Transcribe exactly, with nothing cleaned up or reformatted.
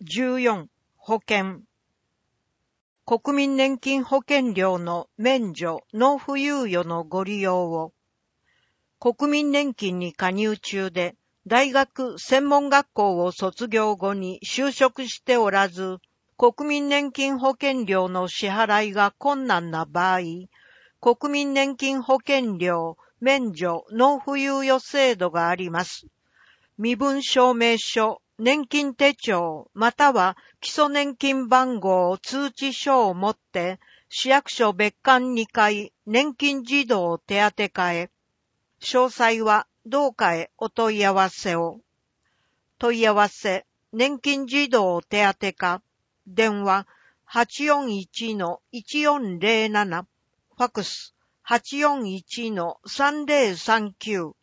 じゅうよん、保険。国民年金保険料の免除・納付猶予のご利用を。国民年金に加入中で、大学・専門学校を卒業後に就職しておらず、国民年金保険料の支払いが困難な場合、国民年金保険料免除・納付猶予制度があります。身分証明書、年金手帳、または基礎年金番号通知書を持って、市役所別館にかい年金児童手当課へ。詳細は同課へお問い合わせを。問い合わせ、年金児童手当課、電話 はちよんいちのいちよんゼロなな、ファクス はちよんいちのさんゼロさんきゅう。